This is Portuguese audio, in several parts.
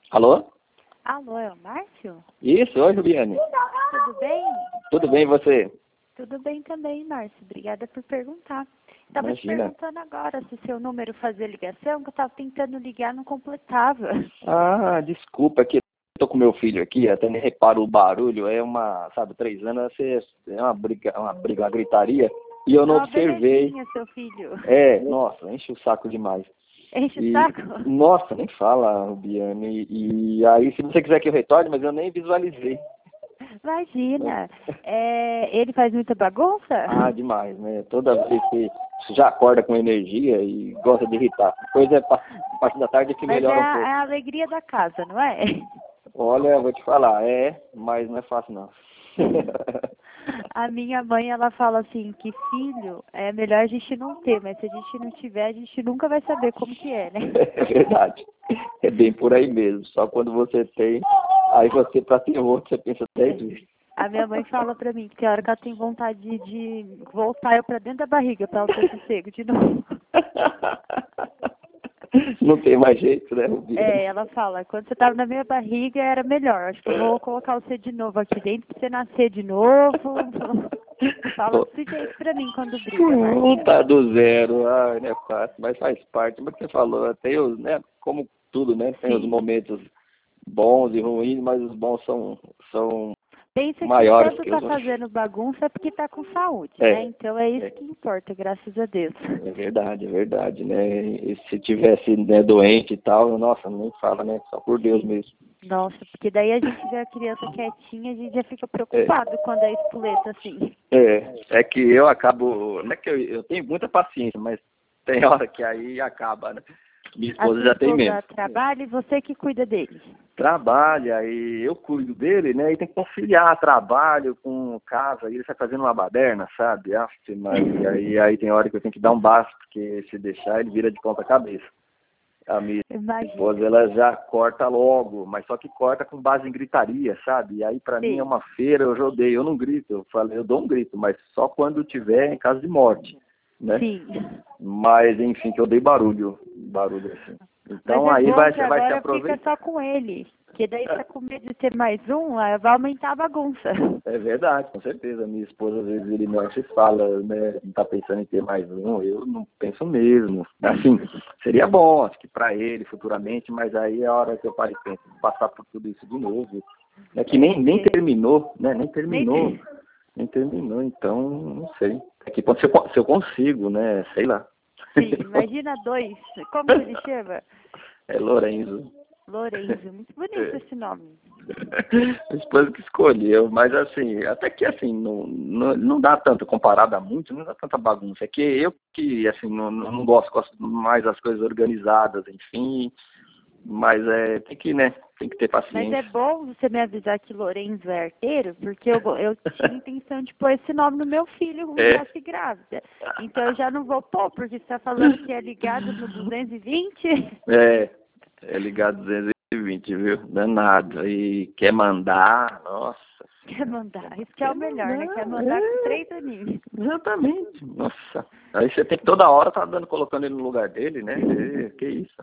Alô? Alô, é o Márcio? Isso, oi, Juliane. Tudo bem? Tudo bem e você? Tudo bem também, Márcio. Obrigada por perguntar. Estava te Imagina. perguntando agora se seu número fazia ligação, que eu estava tentando ligar, não completava. Ah, desculpa, é que eu tô com meu filho aqui, até nem reparo o barulho, é uma, sabe, 3 anos, é uma gritaria, e eu não Ó, observei. belezinha, seu filho. É, nossa, enche o saco demais. Enche o E, saco? nossa, nem fala, Biane. E aí, se você quiser que eu retorne, mas eu nem visualizei. Imagina. Ele faz muita bagunça? Ah, demais, né? Toda vez que você já acorda com energia e gosta de irritar. Depois a partir da tarde que Mas é melhora um a, é pouco. a alegria da casa, não é? Olha, eu vou te falar, mas não é fácil não. A minha mãe, ela fala assim, que filho é melhor a gente não ter, mas se a gente não tiver, a gente nunca vai saber como que é, né? É verdade. É bem por aí mesmo. Só quando você tem, aí você, pra ter outro, você pensa 10 vezes. A minha mãe fala pra mim que tem hora que ela tem vontade de voltar eu pra dentro da barriga pra ela ter sossego de novo. Não tem mais jeito, né, Rubi? Ela fala, quando você tava na minha barriga era melhor. Acho que eu vou colocar você de novo aqui dentro pra você nascer de novo. Fala desse jeito pra mim quando briga, Márcia. Tá do zero, não é fácil, mas faz parte. Como você falou, tem os, né, como tudo, né, tem os Sim. momentos bons e ruins, mas os bons são Pensa que maiores quando que tá os ruins. fazendo bagunça é porque tá com saúde, né? Então é isso que importa, graças a Deus. É verdade, né? E se tivesse, né, doente e tal, nossa, nem fala, né? Só por Deus mesmo. Nossa, porque daí a gente vê a criança quietinha, a gente já fica preocupado quando é espoleta assim. É que eu acabo, não é que eu tenho muita paciência, mas tem hora que aí acaba, né? Minha A esposa sua já tem esposa menos. trabalha e você que cuida dele. Trabalha e eu cuido dele, né? E tem que conciliar trabalho com casa, e ele sai fazendo uma baderna, sabe? Mas aí tem hora que eu tenho que dar um basta, porque se deixar ele vira de ponta cabeça. A minha esposa, Imagina. ela já corta logo, mas só que corta com base em gritaria, sabe? E aí pra mim é Sim. uma feira, eu já odeio, eu não grito, eu dou um grito, mas só quando tiver em caso de morte, né? Sim. Mas enfim, que eu odeio barulho assim. Mas Então é aí bom que você vai se agora fica aproveitar. só com ele. Porque daí tá com medo de ter mais um, vai aumentar a bagunça. É verdade, com certeza. Minha esposa às vezes ele não se fala, né? Não tá pensando em ter mais um, eu não penso mesmo. Assim, seria bom, acho que para ele futuramente, mas aí é a hora que eu paro e penso, passar por tudo isso de novo. É que nem terminou, né? Nem terminou, então não sei. É que se eu consigo, né? Sei lá. Sim, imagina 2. Como que ele chama? É Lorenzo. Lorenzo. Muito bonito esse nome. A esposa que escolheu, mas assim, até que assim, não dá tanto, comparado a muito, não dá tanta bagunça. É que eu que, assim, não gosto mais das coisas organizadas, enfim, mas tem que, né, tem que ter Mas paciência. é bom você me avisar que Lorenzo é arteiro, porque eu tinha intenção de pôr esse nome no meu filho quando ficasse grávida. Então eu já não vou pôr, porque você está falando que é ligado no 220. É ligado 220, viu? Danado. E quer mandar, nossa. Quer mandar. Isso que é o melhor, né? Quer mandar com 3 aninhos. Exatamente. Nossa. Aí você tem que toda hora tá colocando ele no lugar dele, né? Que isso.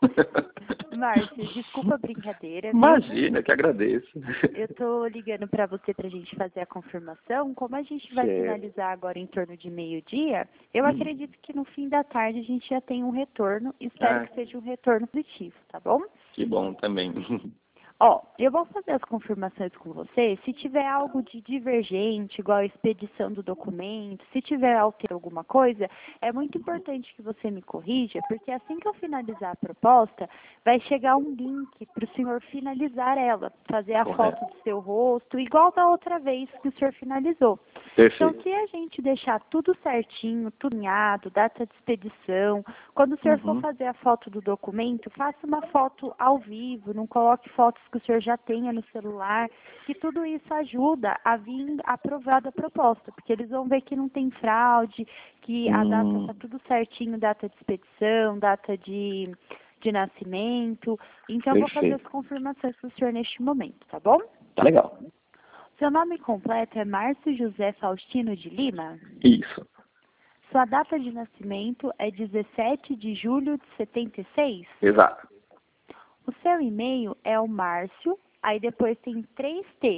Márcio, desculpa a brincadeira. Imagina, que agradeço. Eu tô ligando para você pra gente fazer a confirmação. Como a gente vai finalizar agora em torno de meio-dia, eu acredito que no fim da tarde a gente já tem um retorno. Espero que seja um retorno positivo, tá bom? Que bom também. Ó, eu vou fazer as confirmações com você. Se tiver algo de divergente, igual a expedição do documento, se tiver alterado alguma coisa, é muito importante que você me corrija, porque assim que eu finalizar a proposta, vai chegar um link para o senhor finalizar ela, fazer a foto do seu rosto, igual da outra vez que o senhor finalizou. Perfeito. Então, se a gente deixar tudo certinho, tudo alinhado, data de expedição, quando o senhor for fazer a foto do documento, faça uma foto ao vivo, não coloque fotos que o senhor já tenha no celular, que tudo isso ajuda a vir aprovada a proposta, porque eles vão ver que não tem fraude, que a data está tudo certinho, data de expedição, data de nascimento. Então, eu vou fazer as confirmações para o senhor neste momento, tá bom? Tá legal. Seu nome completo é Márcio José Faustino de Lima? Isso. Sua data de nascimento é 17 de julho de 76? Exato. O seu e-mail é o Márcio, aí depois tem 3T,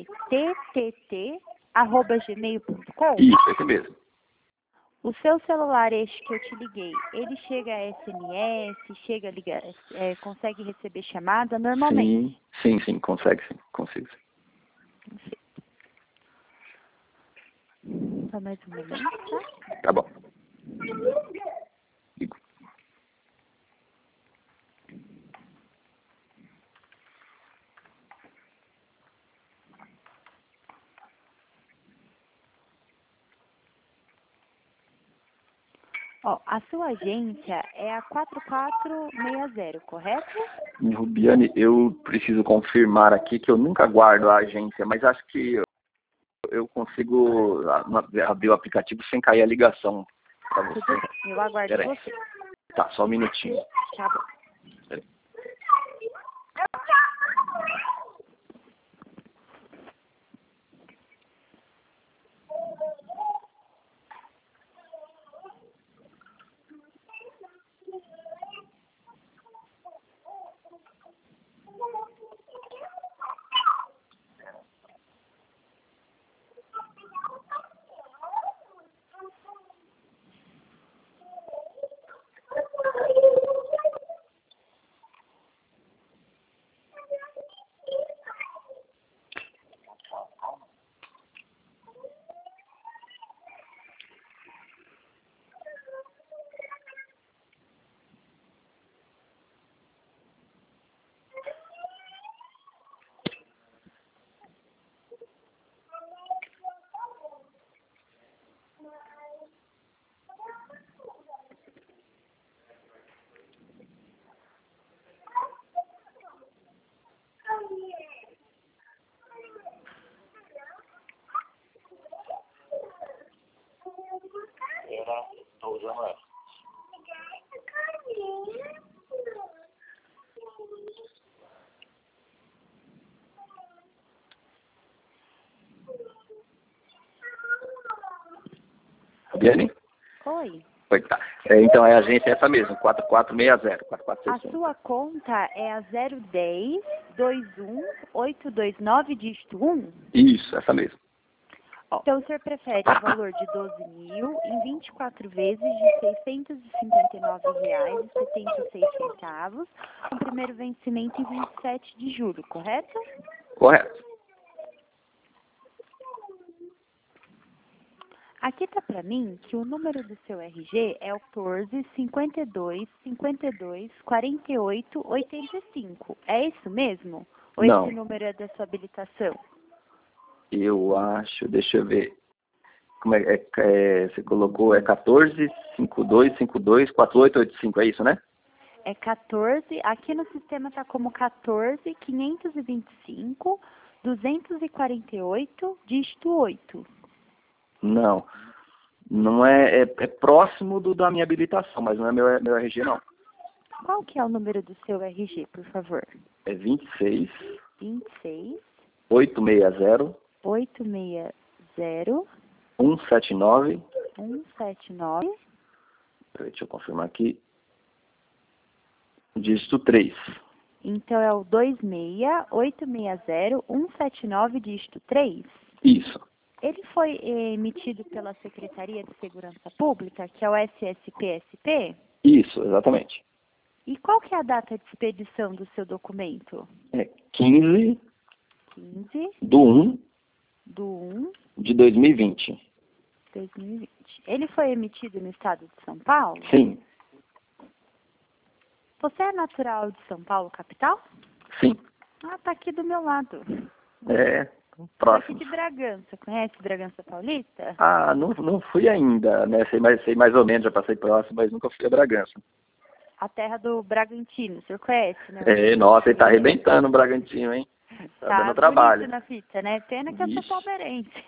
ttt@gmail.com? Isso, esse mesmo. O seu celular, este que eu te liguei, ele chega a SMS, chega a ligar, consegue receber chamada normalmente? Sim, consegue sim, consigo sim. Só mais um momento, tá? Tá bom. Ligo. Ó, a sua agência é a 4460, correto? Rubiane, eu preciso confirmar aqui que eu nunca guardo a agência, mas acho que eu consigo abrir o aplicativo sem cair a ligação para você. Tudo bem, eu aguardo Peraí. você. Tá, só um minutinho. Tá bom. Peraí. Tô usando ela. Rubiane? Oi. Oi, tá. Então a agência é essa mesmo, 4460, A 4460. sua conta é a 010 21 829 dígito 1? Isso, essa mesmo. Ó, então, o senhor prefere o valor de 12 mil em 24 vezes de R$ 659,76. Com primeiro vencimento em 27 de julho, correto? Correto. Aqui tá para mim que o número do seu RG é o 14 52 52 48 85. É isso mesmo? Ou Não. esse número é da sua habilitação? Eu acho, deixa eu ver. Como você colocou, 14 52 52 4885, é isso, né? É 14, aqui no sistema tá como 14 525 248 dígito 8. Não. Não é próximo da minha habilitação, mas não é meu RG, não. Qual que é o número do seu RG, por favor? É 26 26 860 860 179. 179. Peraí, deixa eu confirmar aqui. Dígito 3. Então é o 26860 dígito 3. Isso. Ele foi emitido pela Secretaria de Segurança Pública, que é o SSPSP? Isso, exatamente. E qual que é a data de expedição do seu documento? É 15 15 do 1 de 1 de 2020. de 2020. Ele foi emitido no estado de São Paulo? Sim, Você é natural de São Paulo, capital? sim. Ah, tá aqui do meu lado. É, Tô aqui próximo. de Bragança. Conhece Bragança Paulista? Ah, não fui ainda, né? Sei mais ou menos, já passei próximo, mas nunca fui a Bragança. A terra do Bragantino, o senhor conhece, né? Nossa, ele tá arrebentando o Bragantino, hein? Tá dando trabalho. Bonito na fita, né? Pena que eu sou Vixe. palmeirense.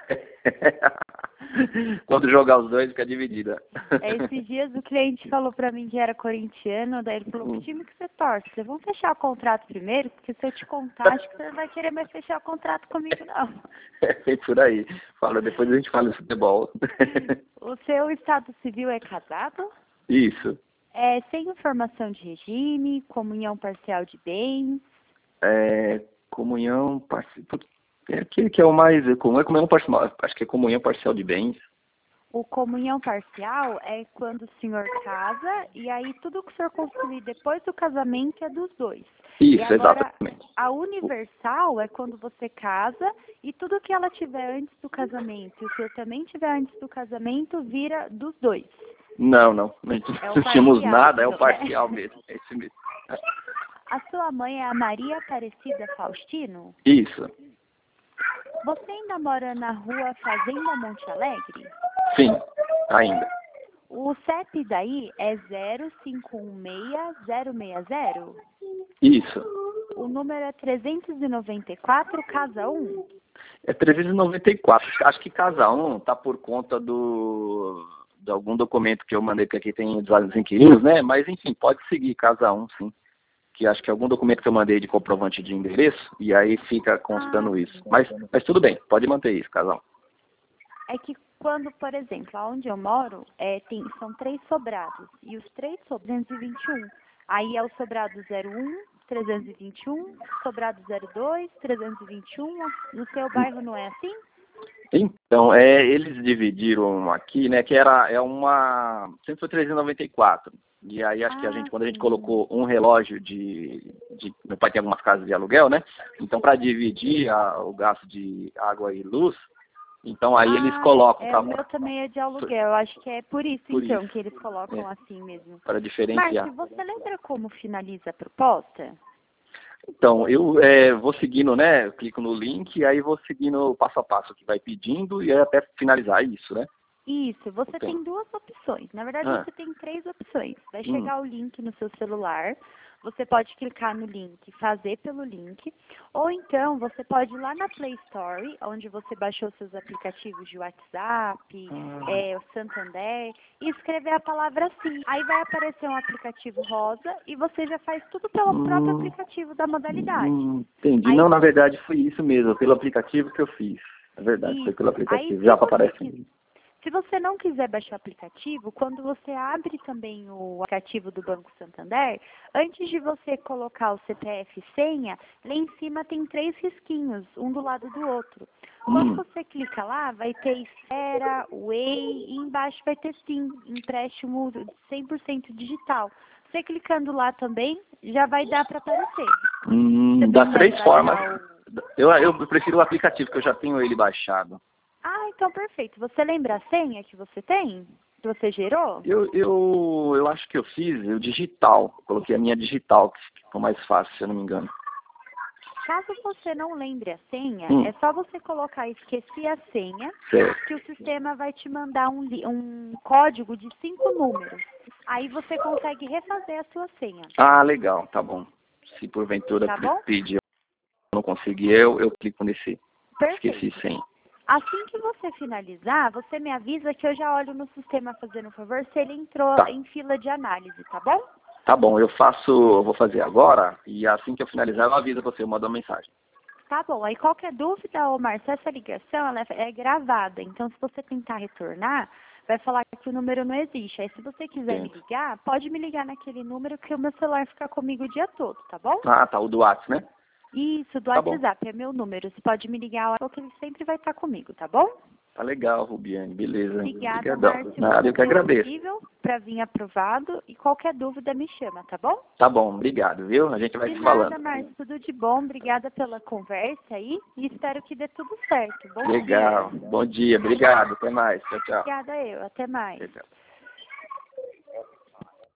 Quando jogar os dois, fica dividida. Esses dias o cliente falou pra mim que era corintiano, daí ele falou, que time que você torce? Eu falei, vamos fechar o contrato primeiro, porque se eu te contar, acho que você não vai querer mais fechar o contrato comigo, não. É por aí. Depois a gente fala de futebol. O seu estado civil é casado? Isso. Sem informação de regime, comunhão parcial de bens. Comunhão parcial. É aquele que é o mais comum, é comunhão parcial, acho que é comunhão parcial de bens. O comunhão parcial é quando o senhor casa e aí tudo que o senhor construir depois do casamento é dos dois. Isso, e agora, exatamente. A universal é quando você casa e tudo que ela tiver antes do casamento e o senhor também tiver antes do casamento vira dos dois. Não, não tínhamos nada, é o então, parcial mesmo, é esse mesmo. A sua mãe é a Maria Aparecida Faustino? Isso. Você ainda mora na rua Fazenda Monte Alegre? Sim, ainda. O CEP daí é 0516-060? Isso. O número é 394, casa 1? É 394. Acho que casa 1 tá por conta de algum documento que eu mandei, porque aqui tem dos inquilinos, né? Mas, enfim, pode seguir casa 1, sim. Que acho que é algum documento que eu mandei de comprovante de endereço, e aí fica constando isso. Mas tudo bem, pode manter isso, casa 1. É que quando, por exemplo, onde eu moro, são 3 sobrados, e os 3 são 221. Aí é o sobrado 01, 321, sobrado 02, 321. No seu bairro não é assim? Então, eles dividiram aqui, né, que sempre foi 394. E aí acho que quando a gente colocou um relógio meu pai tem algumas casas de aluguel, né? Então, para dividir o gasto de água e luz, então aí eles colocam. O meu também é de aluguel, eu acho que é por isso que eles colocam assim mesmo. Para diferenciar. Márcio, você lembra como finaliza a proposta? Então, eu vou seguindo, né? Eu clico no link e aí vou seguindo o passo a passo que vai pedindo e aí até finalizar isso, né? Isso, você tem 2 opções. Na verdade, você tem 3 opções. Vai chegar o link no seu celular, você pode clicar no link, fazer pelo link, ou então você pode ir lá na Play Store, onde você baixou seus aplicativos de WhatsApp, o Santander, e escrever a palavra sim. Aí vai aparecer um aplicativo rosa e você já faz tudo pelo próprio aplicativo da modalidade. Entendi. Aí, não, na verdade foi isso mesmo, pelo aplicativo que eu fiz. Na verdade, foi pelo aplicativo. Aí, já aparece. Se você não quiser baixar o aplicativo, quando você abre também o aplicativo do Banco Santander, antes de você colocar o CPF e senha, lá em cima tem 3 risquinhos, um do lado do outro. Quando você clica lá, vai ter Esfera, Way e embaixo vai ter sim, empréstimo 100% digital. Você clicando lá também, já vai dar para aparecer. Das 3 formas. Eu prefiro o aplicativo, que eu já tenho ele baixado. Então perfeito. Você lembra a senha que você tem? Que você gerou? Eu acho que eu fiz o digital. Coloquei a minha digital, que ficou mais fácil, se eu não me engano. Caso você não lembre a senha, é só você colocar esqueci a senha, que o sistema vai te mandar um código de 5 números. Aí você consegue refazer a sua senha. Legal, tá bom. Se porventura pedir, eu não conseguir, eu clico nesse. Perfeito. Esqueci senha. Assim que você finalizar, você me avisa que eu já olho no sistema fazendo um favor se ele entrou em fila de análise, tá bom? Tá bom, eu vou fazer agora e assim que eu finalizar eu aviso você, eu mando uma mensagem. Tá bom, aí qualquer dúvida, Márcio, essa ligação ela é gravada, então se você tentar retornar, vai falar que o número não existe. Aí se você quiser me ligar, pode me ligar naquele número que o meu celular fica comigo o dia todo, tá bom? Tá, o do WhatsApp, né? Isso, do WhatsApp, é meu número. Você pode me ligar a hora que ele sempre vai estar comigo, tá bom? Tá legal, Rubiane, beleza. Obrigada, Márcio. Nada, eu que agradeço. Para vir aprovado e qualquer dúvida me chama, tá bom? Tá bom, obrigado, viu? A gente vai se falando. Obrigada, Márcio, tudo de bom. Obrigada pela conversa aí e espero que dê tudo certo. Bom dia. Bom dia, obrigado, até mais. Tchau, tchau. Obrigada até mais. Tchau, tchau.